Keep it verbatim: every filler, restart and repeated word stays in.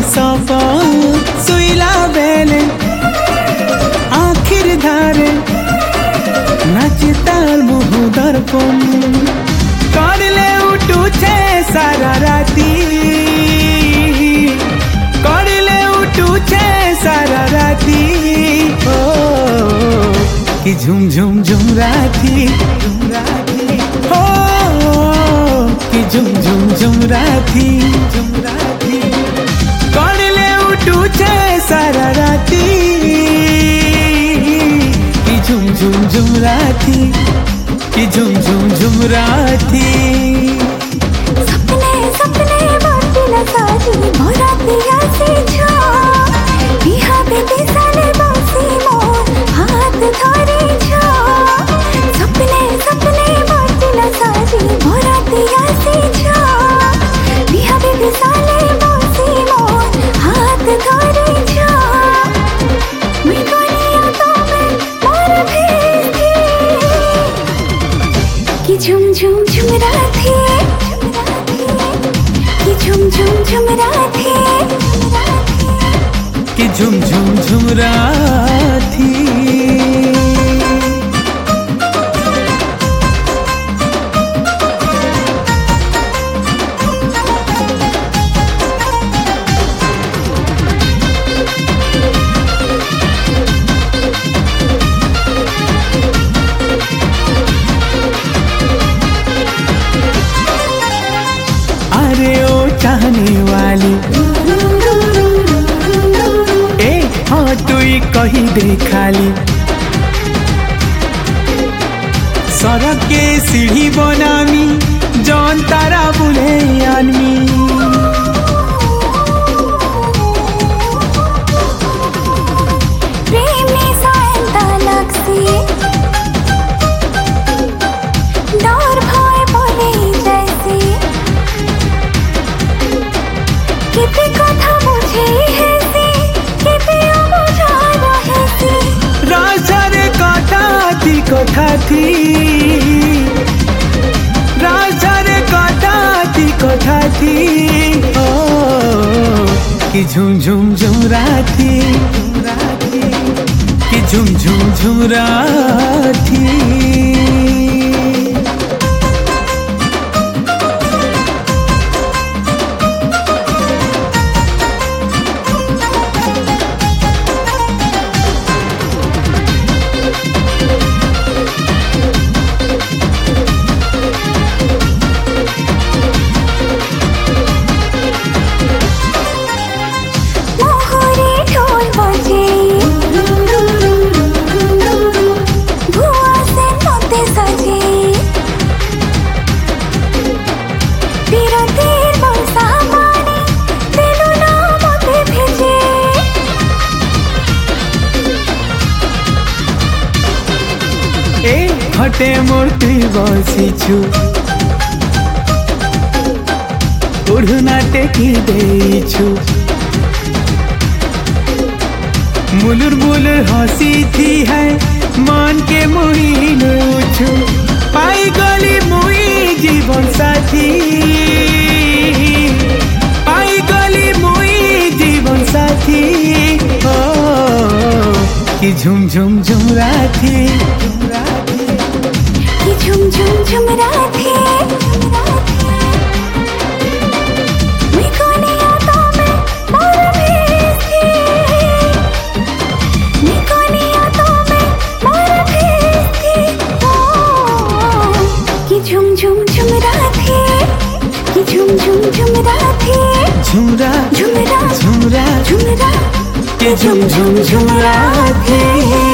सफल सुइला बेले आखिर धारे नाचे ताल मुह दर्पण करले उठुछे सारा राती करले उठुछे सारा राती ओ कि झुम झुम झुम राती झुम राती हो कि झुम झुम झुम राती झुम राती करले उठुछे सारा राती कि झुम झुम झुम राती कि झुम झुम झुम राती सपने सपने बाटिला साजी भरातिया से छा बिहा बेबी साले बासी मोर हाथ धरे छा सपने सपने बाटिला साजी भरातिया से छा बिहा बेबी साले बासी मोर हाथ धरे छा मैं कोनिया तो मैं मोर भेदी कि झुम झुम झुम राती कि झुम झुम झुम राती कि झुम झुम झुम राती अरे ओ चाहने वाली ए हाँ तू ही कही दे खाली सड़क के सीढ़ी बनामी जौन तारा बुले आनमी प्रेम में सायंता लगसी डर भय बोले जैसे कितने कथा बुझे है सी कितने बुझा रहे सी राजा रे कथा थी कथा थी राजा रे कथा थी कथा थी ओ कि झुम झुम झुम राती झुम राती कि झुम झुम झुम राती मोहरे ढोल बजे भुआ से नोते सजे बिरतीर बरसा पानी तेलु ना मोते भेजे ए हटे मूर्ति बसिछु ओढ़ना टेकी देछु मुलुर मुलुर हंसी थी है मन के मोहिन उछु पाई गली मुई जीवन साथी पाई गली मुई जीवन साथी ओ कि झुम झुम झुम राती झुम राती कि झुम झुम झुम राती मैं कोनिया तो मैं मोर भेदी मैं कोनिया तो मैं मोर भेदी ओ कि झुम झुम झुम राती कि झुम झुम झुम राती झुमरा झुमरा झुमरा झुमरा कि झुम झुम झुम राती।